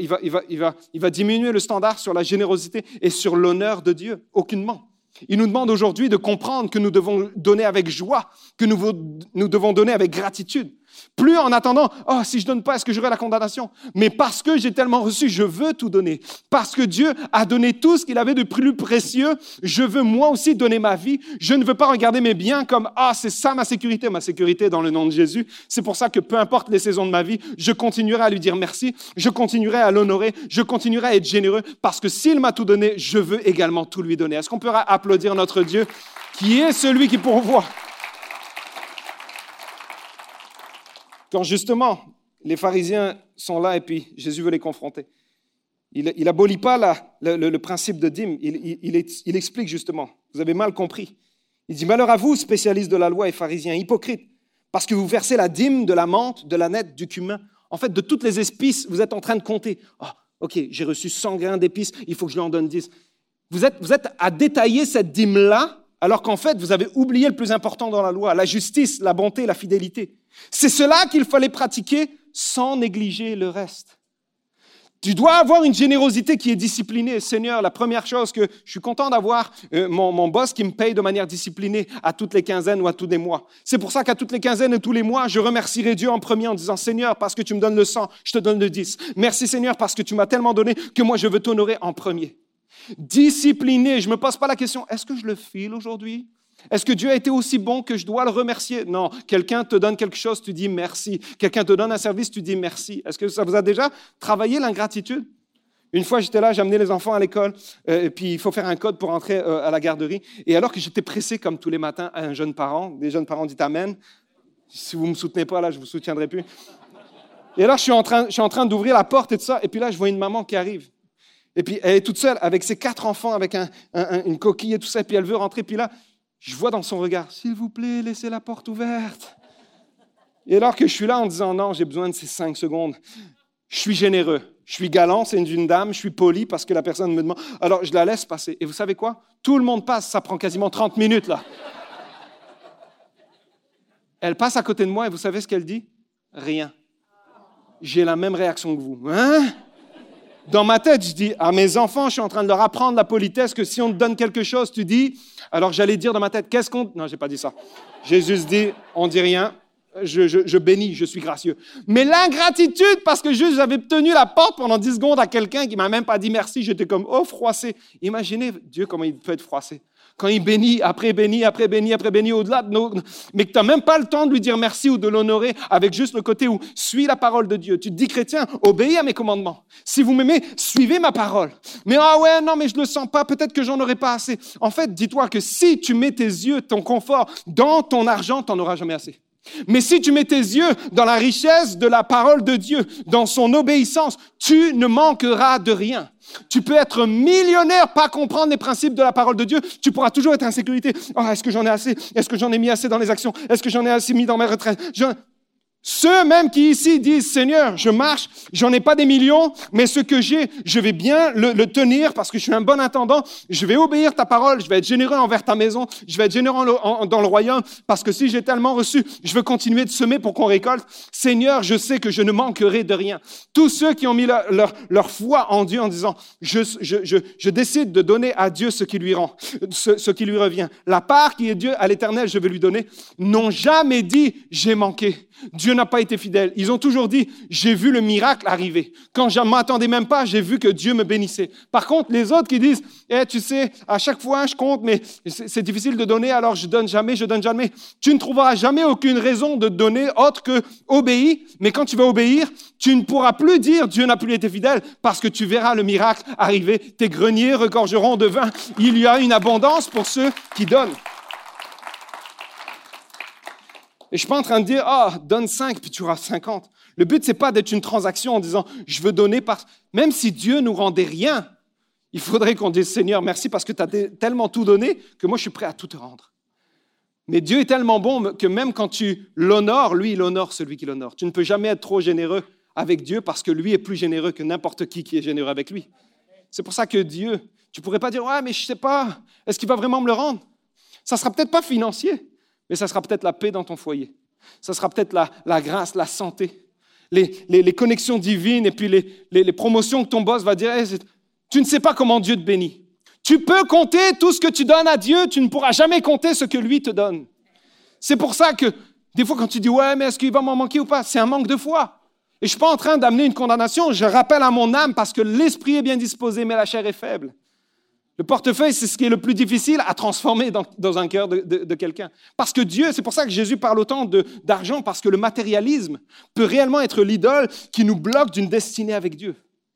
va diminuer le standard sur la générosité et sur l'honneur de Dieu? Aucunement. Il nous demande aujourd'hui de comprendre que nous devons donner avec joie, que nous devons donner avec gratitude. Plus en attendant, oh, si je ne donne pas, est-ce que j'aurai la condamnation? Mais parce que j'ai tellement reçu, je veux tout donner. Parce que Dieu a donné tout ce qu'il avait de plus précieux, je veux moi aussi donner ma vie. Je ne veux pas regarder mes biens comme, c'est ça ma sécurité dans le nom de Jésus. C'est pour ça que peu importe les saisons de ma vie, je continuerai à lui dire merci, je continuerai à l'honorer, je continuerai à être généreux parce que s'il m'a tout donné, je veux également tout lui donner. Est-ce qu'on peut applaudir notre Dieu qui est celui qui pourvoit? Quand justement, les pharisiens sont là et puis Jésus veut les confronter. Il n'abolit pas le principe de dîme, il explique justement. Vous avez mal compris. Il dit, malheur à vous, spécialistes de la loi et pharisiens, hypocrites, parce que vous versez la dîme de la menthe, de l'aneth, du cumin. En fait, de toutes les épices, vous êtes en train de compter. Oh, OK, j'ai reçu 100 grains d'épices, il faut que je lui en donne 10. Vous êtes à détailler cette dîme-là, alors qu'en fait, vous avez oublié le plus important dans la loi, la justice, la bonté, la fidélité. C'est cela qu'il fallait pratiquer sans négliger le reste. Tu dois avoir une générosité qui est disciplinée. Seigneur, la première chose que je suis content d'avoir, mon boss qui me paye de manière disciplinée à toutes les quinzaines ou à tous les mois. C'est pour ça qu'à toutes les quinzaines et tous les mois, je remercierai Dieu en premier en disant, Seigneur, parce que tu me donnes le 100, je te donne le 10. Merci Seigneur, parce que tu m'as tellement donné que moi, je veux t'honorer en premier. Discipliné, je ne me pose pas la question, est-ce que je le file aujourd'hui? Est-ce que Dieu a été aussi bon que je dois le remercier? Non. Quelqu'un te donne quelque chose, tu dis merci. Quelqu'un te donne un service, tu dis merci. Est-ce que ça vous a déjà travaillé l'ingratitude? Une fois, j'étais là, j'ai amené les enfants à l'école, et puis il faut faire un code pour entrer à la garderie. Et alors que j'étais pressé, comme tous les matins, à un jeune parent, des jeunes parents dites Amen. Si vous ne me soutenez pas, là, je ne vous soutiendrai plus. Et alors, je suis en train d'ouvrir la porte et tout ça, et puis là, je vois une maman qui arrive. Et puis, elle est toute seule, avec ses 4 enfants, avec une coquille et tout ça, et puis elle veut rentrer, puis là, je vois dans son regard, s'il vous plaît, laissez la porte ouverte. Et alors que je suis là en disant, non, j'ai besoin de ces 5 secondes, je suis généreux, je suis galant, c'est une dame, je suis poli parce que la personne me demande, alors je la laisse passer. Et vous savez quoi? Tout le monde passe, ça prend quasiment 30 minutes là. Elle passe à côté de moi et vous savez ce qu'elle dit? Rien. J'ai la même réaction que vous. Hein? Dans ma tête, je dis à mes enfants, je suis en train de leur apprendre la politesse, que si on te donne quelque chose, tu dis, alors j'allais dire dans ma tête, qu'est-ce qu'on... Non, je n'ai pas dit ça. J'ai juste dit, on ne dit rien, je bénis, je suis gracieux. Mais l'ingratitude, parce que juste j'avais tenu la porte pendant 10 secondes à quelqu'un qui ne m'a même pas dit merci, j'étais comme, oh, froissé. Imaginez Dieu comment il peut être froissé. Quand il bénit, après bénit, après bénit, après bénit, au-delà de nos... Mais que tu n'as même pas le temps de lui dire merci ou de l'honorer avec juste le côté où suis la parole de Dieu. Tu te dis, chrétien, obéis à mes commandements. Si vous m'aimez, suivez ma parole. Mais ah ouais, non, mais je ne le sens pas, peut-être que j'en aurai pas assez. En fait, dis-toi que si tu mets tes yeux, ton confort dans ton argent, tu n'en auras jamais assez. Mais si tu mets tes yeux dans la richesse de la parole de Dieu, dans son obéissance, tu ne manqueras de rien. Tu peux être millionnaire, pas comprendre les principes de la parole de Dieu, tu pourras toujours être en insécurité. Oh, est-ce que j'en ai assez? Est-ce que j'en ai mis assez dans les actions? Est-ce que j'en ai assez mis dans mes retraites? Ceux même qui ici disent, Seigneur, je marche, j'en ai pas des millions, mais ce que j'ai, je vais bien le tenir parce que je suis un bon intendant, je vais obéir ta parole, je vais être généreux envers ta maison, je vais être généreux dans le royaume parce que si j'ai tellement reçu, je veux continuer de semer pour qu'on récolte. Seigneur, je sais que je ne manquerai de rien. Tous ceux qui ont mis leur foi en Dieu en disant, je décide de donner à Dieu ce qui lui revient. La part qui est Dieu à l'Éternel, je vais lui donner, n'ont jamais dit, j'ai manqué. Dieu n'a pas été fidèle. Ils ont toujours dit, j'ai vu le miracle arriver. Quand je ne m'attendais même pas, j'ai vu que Dieu me bénissait. Par contre, les autres qui disent, tu sais, à chaque fois, je compte, mais c'est difficile de donner, alors je donne jamais. Tu ne trouveras jamais aucune raison de donner autre que obéis. Mais quand tu vas obéir, tu ne pourras plus dire, Dieu n'a plus été fidèle, parce que tu verras le miracle arriver. Tes greniers regorgeront de vin. Il y a une abondance pour ceux qui donnent. Et je ne suis pas en train de dire, donne 5, puis tu auras 50. Le but, ce n'est pas d'être une transaction en disant, je veux donner parce... Même si Dieu nous rendait rien, il faudrait qu'on dise, Seigneur, merci parce que tu as tellement tout donné que moi, je suis prêt à tout te rendre. Mais Dieu est tellement bon que même quand tu l'honores, lui, il honore celui qui l'honore. Tu ne peux jamais être trop généreux avec Dieu parce que lui est plus généreux que n'importe qui est généreux avec lui. C'est pour ça que Dieu, tu ne pourrais pas dire, ouais, mais je ne sais pas, est-ce qu'il va vraiment me le rendre? Ça ne sera peut-être pas financier. Mais ça sera peut-être la paix dans ton foyer. Ça sera peut-être la grâce, la santé, les connexions divines et puis les promotions que ton boss va dire. Tu ne sais pas comment Dieu te bénit. Tu peux compter tout ce que tu donnes à Dieu, tu ne pourras jamais compter ce que lui te donne. C'est pour ça que des fois quand tu dis « Ouais, mais est-ce qu'il va m'en manquer ou pas ?» C'est un manque de foi. Et je ne suis pas en train d'amener une condamnation. Je rappelle à mon âme parce que l'esprit est bien disposé, mais la chair est faible. Le portefeuille, c'est ce qui est le plus difficile à transformer dans un cœur de quelqu'un. Parce que Dieu, c'est pour ça que Jésus parle autant d'argent, parce que le matérialisme peut réellement être l'idole qui nous bloque d'une destinée avec Dieu.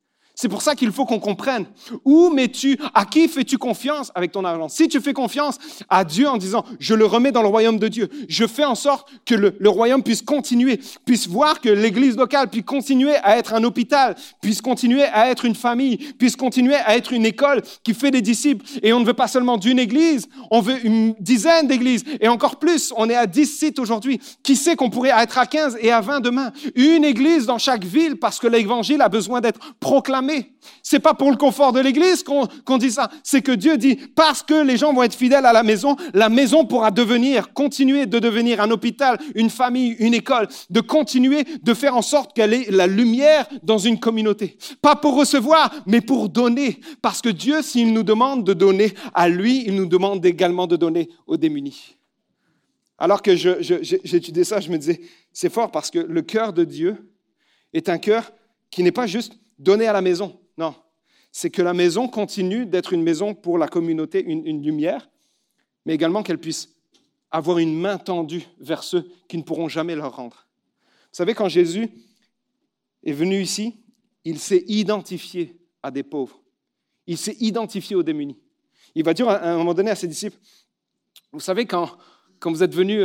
C'est pour ça qu'il faut qu'on comprenne où mets-tu, à qui fais-tu confiance avec ton argent. Si tu fais confiance à Dieu en disant « je le remets dans le royaume de Dieu », je fais en sorte que le royaume puisse continuer, puisse voir que l'église locale puisse continuer à être un hôpital, puisse continuer à être une famille, puisse continuer à être une école qui fait des disciples. Et on ne veut pas seulement d'une église, on veut une dizaine d'églises et encore plus. On est à 10 sites aujourd'hui. Qui sait qu'on pourrait être à 15 et à 20 demain? Une église dans chaque ville parce que l'évangile a besoin d'être proclamé. C'est pas pour le confort de l'église qu'on dit ça. C'est que Dieu dit, parce que les gens vont être fidèles à la maison pourra continuer de devenir un hôpital, une famille, une école, de continuer de faire en sorte qu'elle ait la lumière dans une communauté. Pas pour recevoir, mais pour donner. Parce que Dieu, s'il nous demande de donner à lui, il nous demande également de donner aux démunis. Alors que j'étudiais ça, je me disais, c'est fort parce que le cœur de Dieu est un cœur qui n'est pas juste donné à la maison. Non, c'est que la maison continue d'être une maison pour la communauté, une lumière, mais également qu'elle puisse avoir une main tendue vers ceux qui ne pourront jamais leur rendre. Vous savez, quand Jésus est venu ici, il s'est identifié à des pauvres. Il s'est identifié aux démunis. Il va dire à un moment donné à ses disciples, vous savez, quand vous êtes venus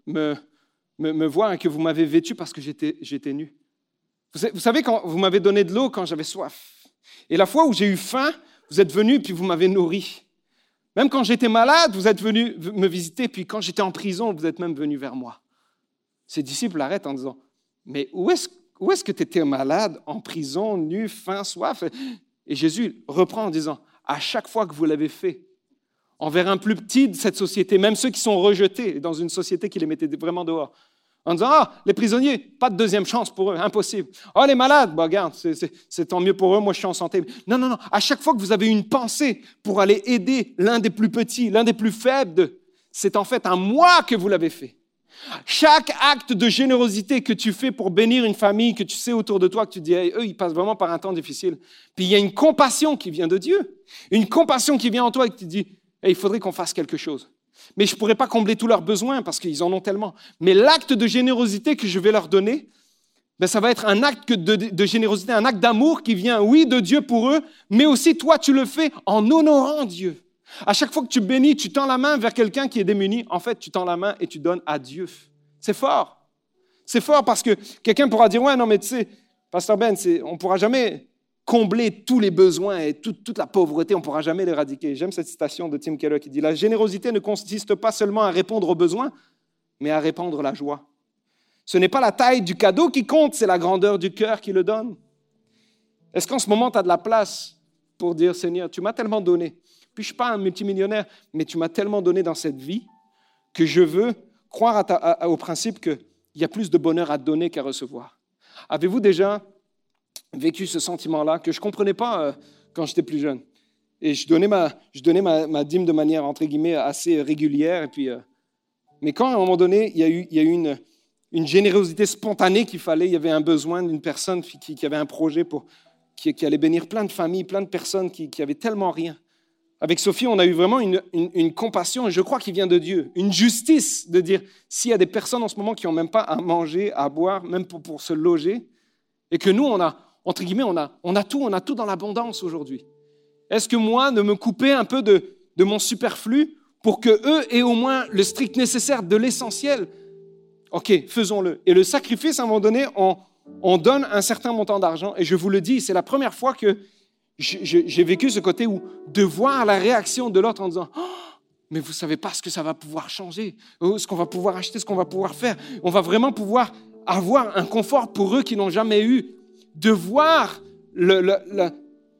me voir et que vous m'avez vêtu parce que j'étais nu. Vous savez, quand vous m'avez donné de l'eau quand j'avais soif. Et la fois où j'ai eu faim, vous êtes venus et puis vous m'avez nourri. Même quand j'étais malade, vous êtes venus me visiter. Puis quand j'étais en prison, vous êtes même venus vers moi. Ses disciples l'arrêtent en disant, mais où est-ce que tu étais malade, en prison, nu, faim, soif? Et Jésus reprend en disant, à chaque fois que vous l'avez fait, envers un plus petit de cette société, même ceux qui sont rejetés dans une société qui les mettait vraiment dehors, en disant, les prisonniers, pas de deuxième chance pour eux, impossible. Les malades, regarde, c'est tant mieux pour eux, moi je suis en santé. Non, à chaque fois que vous avez une pensée pour aller aider l'un des plus petits, l'un des plus faibles, c'est en fait à moi que vous l'avez fait. Chaque acte de générosité que tu fais pour bénir une famille, que tu sais autour de toi, que tu dis, eux, ils passent vraiment par un temps difficile. Puis il y a une compassion qui vient de Dieu, une compassion qui vient en toi et qui te dit, il faudrait qu'on fasse quelque chose. Mais je ne pourrais pas combler tous leurs besoins parce qu'ils en ont tellement. Mais l'acte de générosité que je vais leur donner, ça va être un acte de générosité, un acte d'amour qui vient, oui, de Dieu pour eux, mais aussi toi, tu le fais en honorant Dieu. À chaque fois que tu bénis, tu tends la main vers quelqu'un qui est démuni. En fait, tu tends la main et tu donnes à Dieu. C'est fort. C'est fort parce que quelqu'un pourra dire, ouais, non, mais tu sais, Pasteur Ben, on ne pourra jamais combler tous les besoins et toute la pauvreté, on ne pourra jamais l'éradiquer. J'aime cette citation de Tim Keller qui dit « La générosité ne consiste pas seulement à répondre aux besoins, mais à répandre la joie. Ce n'est pas la taille du cadeau qui compte, c'est la grandeur du cœur qui le donne. » Est-ce qu'en ce moment, tu as de la place pour dire « Seigneur, tu m'as tellement donné. Puis je ne suis pas un multimillionnaire, mais tu m'as tellement donné dans cette vie que je veux croire au principe qu'il y a plus de bonheur à donner qu'à recevoir. » Avez-vous déjà vécu ce sentiment-là que je ne comprenais pas quand j'étais plus jeune? Et je donnais ma dîme de manière, entre guillemets, assez régulière. Et puis, mais quand, à un moment donné, il y a eu une générosité spontanée qu'il fallait, il y avait un besoin d'une personne qui avait un projet qui allait bénir plein de familles, plein de personnes qui avaient tellement rien. Avec Sophie, on a eu vraiment une compassion, et je crois qu'il vient de Dieu, une justice de dire, s'il y a des personnes en ce moment qui n'ont même pas à manger, à boire, même pour se loger, et que nous, entre guillemets, on a tout dans l'abondance aujourd'hui. Est-ce que moi, de me couper un peu de mon superflu pour qu'eux aient au moins le strict nécessaire de l'essentiel? OK, faisons-le. Et le sacrifice, à un moment donné, on donne un certain montant d'argent. Et je vous le dis, c'est la première fois que j'ai vécu ce côté où de voir la réaction de l'autre en disant « mais vous ne savez pas ce que ça va pouvoir changer, ce qu'on va pouvoir acheter, ce qu'on va pouvoir faire. On va vraiment pouvoir avoir un confort pour eux qui n'ont jamais eu. » De voir le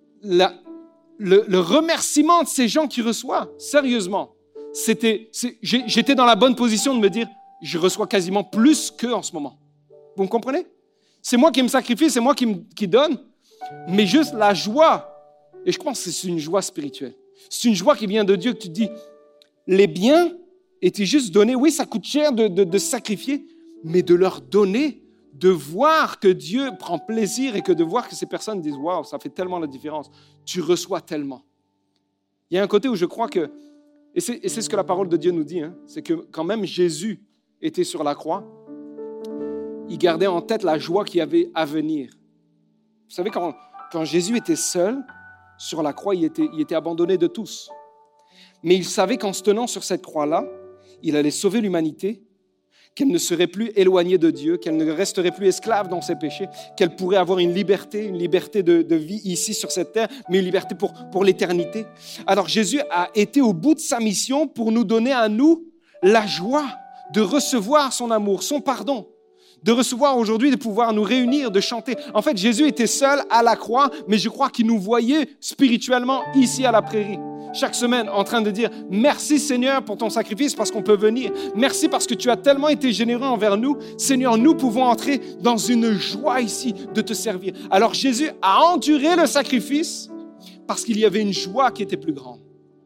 remerciement de ces gens qui reçoivent. Sérieusement, j'étais dans la bonne position de me dire, je reçois quasiment plus qu'eux en ce moment. Vous me comprenez? C'est moi qui me sacrifie, c'est moi qui donne, mais juste la joie. Et je pense que c'est une joie spirituelle. C'est une joie qui vient de Dieu que tu te dis, les biens étaient juste donnés. Oui, ça coûte cher de sacrifier, mais de leur donner, de voir que Dieu prend plaisir et que de voir que ces personnes disent « Waouh, ça fait tellement la différence. Tu reçois tellement. » Il y a un côté où je crois que, et c'est ce que la parole de Dieu nous dit, c'est que quand même Jésus était sur la croix, il gardait en tête la joie qu'il y avait à venir. Vous savez, quand Quand Jésus était seul sur la croix, il était abandonné de tous. Mais il savait qu'en se tenant sur cette croix-là, il allait sauver l'humanité, qu'elle ne serait plus éloignée de Dieu, qu'elle ne resterait plus esclave dans ses péchés, qu'elle pourrait avoir une liberté de vie ici sur cette terre, mais une liberté pour l'éternité. Alors Jésus a été au bout de sa mission pour nous donner à nous la joie de recevoir son amour, son pardon, de recevoir aujourd'hui, de pouvoir nous réunir, de chanter. En fait, Jésus était seul à la croix, mais je crois qu'il nous voyait spirituellement ici à la prairie. Chaque semaine, en train de dire « Merci Seigneur pour ton sacrifice parce qu'on peut venir. Merci parce que tu as tellement été généreux envers nous. Seigneur, nous pouvons entrer dans une joie ici de te servir. » Alors Jésus a enduré le sacrifice parce qu'il y avait une joie qui était plus grande.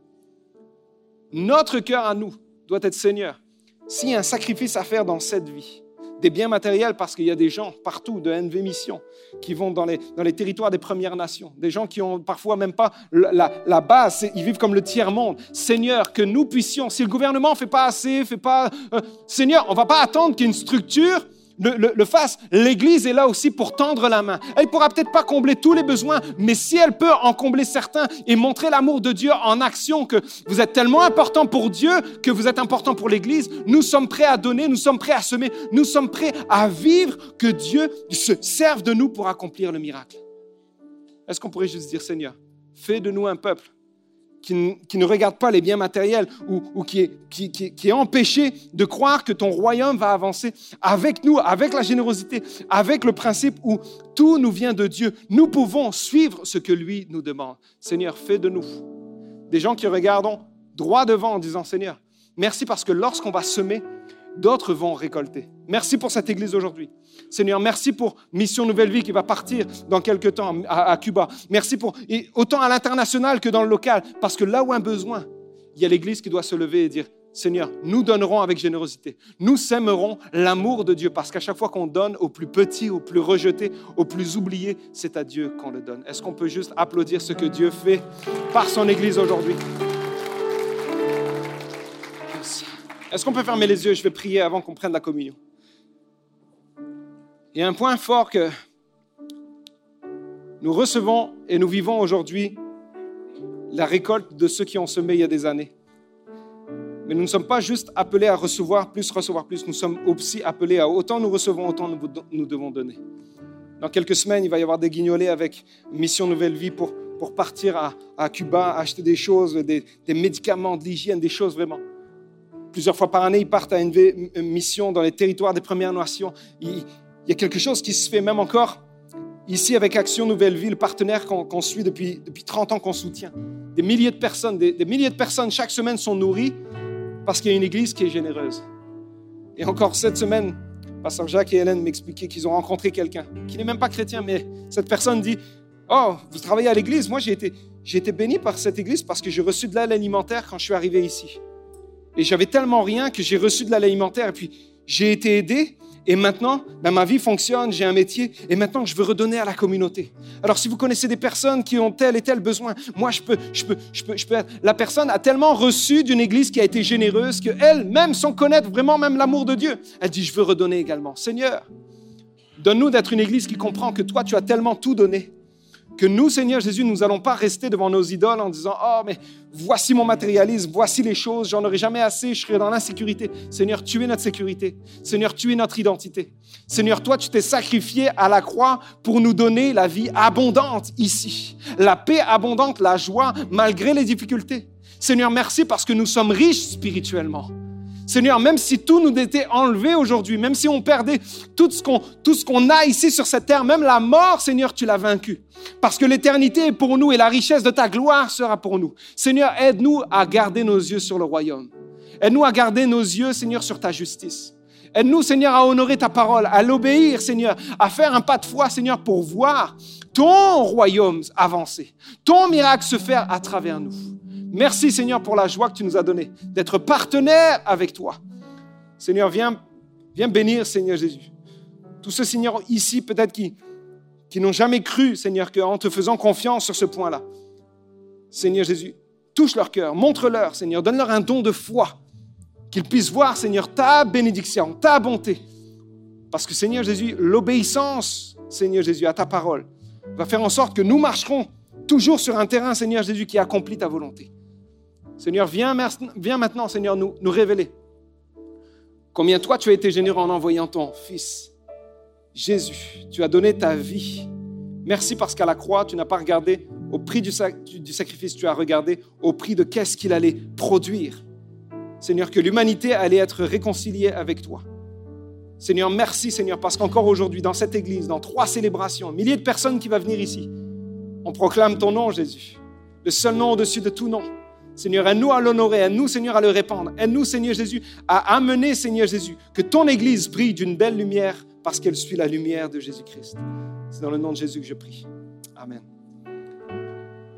Notre cœur à nous doit être « Seigneur, s'il y a un sacrifice à faire dans cette vie, des biens matériels parce qu'il y a des gens partout de NV Mission qui vont dans les territoires des Premières Nations, des gens qui ont parfois même pas la base, ils vivent comme le tiers-monde. Seigneur, que nous puissions, si le gouvernement ne fait pas assez, Seigneur, on ne va pas attendre qu'une structure le fasse. L'Église est là aussi pour tendre la main. Elle ne pourra peut-être pas combler tous les besoins, mais si elle peut en combler certains et montrer l'amour de Dieu en action, que vous êtes tellement important pour Dieu, que vous êtes important pour l'Église, nous sommes prêts à donner, nous sommes prêts à semer, nous sommes prêts à vivre, que Dieu se serve de nous pour accomplir le miracle. Est-ce qu'on pourrait juste dire, Seigneur, fais de nous un peuple qui ne regarde pas les biens matériels ou qui est empêché de croire que ton royaume va avancer avec nous, avec la générosité, avec le principe où tout nous vient de Dieu. Nous pouvons suivre ce que lui nous demande. Seigneur, fais de nous des gens qui regardons droit devant en disant, Seigneur, merci parce que lorsqu'on va semer, d'autres vont récolter. Merci pour cette église aujourd'hui. Seigneur, merci pour Mission Nouvelle Vie qui va partir dans quelques temps à Cuba. Merci et autant à l'international que dans le local, parce que là où un besoin, il y a l'église qui doit se lever et dire, Seigneur, nous donnerons avec générosité. Nous sèmerons l'amour de Dieu, parce qu'à chaque fois qu'on donne aux plus petits, aux plus rejetés, aux plus oubliés, c'est à Dieu qu'on le donne. Est-ce qu'on peut juste applaudir ce que Dieu fait par son église aujourd'hui? Est-ce qu'on peut fermer les yeux? Je vais prier avant qu'on prenne la communion. Il y a un point fort que nous recevons et nous vivons aujourd'hui, la récolte de ceux qui ont semé il y a des années. Mais nous ne sommes pas juste appelés à recevoir plus. Nous sommes aussi appelés à autant nous recevons, autant nous devons donner. Dans quelques semaines, il va y avoir des guignolés avec Mission Nouvelle Vie pour partir à Cuba, acheter des choses, des médicaments, de l'hygiène, des choses vraiment. Plusieurs fois par année, ils partent à une mission dans les territoires des Premières Nations. Il y a quelque chose qui se fait même encore ici avec Action Nouvelle Vie, le partenaire qu'on suit depuis 30 ans, qu'on soutient. Des milliers de personnes chaque semaine sont nourries parce qu'il y a une église qui est généreuse. Et encore cette semaine, Pasteur Jacques et Hélène m'expliquaient qu'ils ont rencontré quelqu'un qui n'est même pas chrétien, mais cette personne dit « Oh, vous travaillez à l'église? Moi, j'ai été béni par cette église parce que j'ai reçu de l'aide alimentaire quand je suis arrivé ici. Et j'avais tellement rien que j'ai reçu de l'aide alimentaire et puis j'ai été aidé et maintenant, ma vie fonctionne, j'ai un métier et maintenant je veux redonner à la communauté. Alors si vous connaissez des personnes qui ont tel et tel besoin, moi je peux être... La personne a tellement reçu d'une église qui a été généreuse qu'elle, même sans connaître vraiment même l'amour de Dieu, elle dit je veux redonner également. Seigneur, donne-nous d'être une église qui comprend que toi tu as tellement tout donné. Que nous, Seigneur Jésus, nous n'allons pas rester devant nos idoles en disant « Oh, mais voici mon matérialisme, voici les choses, j'en aurai jamais assez, je serai dans l'insécurité. » Seigneur, tu es notre sécurité. Seigneur, tu es notre identité. Seigneur, toi, tu t'es sacrifié à la croix pour nous donner la vie abondante ici. La paix abondante, la joie, malgré les difficultés. Seigneur, merci parce que nous sommes riches spirituellement. Seigneur, même si tout nous était enlevé aujourd'hui, même si on perdait tout ce qu'on a ici sur cette terre, même la mort, Seigneur, tu l'as vaincu. Parce que l'éternité est pour nous et la richesse de ta gloire sera pour nous. Seigneur, aide-nous à garder nos yeux sur le royaume. Aide-nous à garder nos yeux, Seigneur, sur ta justice. Aide-nous, Seigneur, à honorer ta parole, à l'obéir, Seigneur, à faire un pas de foi, Seigneur, pour voir ton royaume avancer, ton miracle se faire à travers nous. Merci, Seigneur, pour la joie que tu nous as donnée, d'être partenaire avec toi. Seigneur, viens bénir, Seigneur Jésus. Tous ceux, Seigneur, ici, peut-être qui n'ont jamais cru, Seigneur, qu'en te faisant confiance sur ce point-là, Seigneur Jésus, touche leur cœur, montre-leur, Seigneur, donne-leur un don de foi, qu'ils puissent voir, Seigneur, ta bénédiction, ta bonté. Parce que, Seigneur Jésus, l'obéissance, Seigneur Jésus, à ta parole, va faire en sorte que nous marcherons toujours sur un terrain, Seigneur Jésus, qui accomplit ta volonté. Seigneur, viens maintenant, Seigneur, nous révéler combien toi, tu as été généreux en envoyant ton Fils, Jésus. Tu as donné ta vie. Merci parce qu'à la croix, tu n'as pas regardé au prix du sacrifice, tu as regardé au prix de qu'est-ce qu'il allait produire. Seigneur, que l'humanité allait être réconciliée avec toi. Seigneur, merci, Seigneur, parce qu'encore aujourd'hui, dans cette église, dans 3 célébrations, milliers de personnes qui vont venir ici, on proclame ton nom, Jésus, le seul nom au-dessus de tout nom. Seigneur, aide-nous à l'honorer, aide-nous, Seigneur, à le répandre. Aide-nous, Seigneur Jésus, à amener, Seigneur Jésus, que ton église brille d'une belle lumière parce qu'elle suit la lumière de Jésus-Christ. C'est dans le nom de Jésus que je prie. Amen.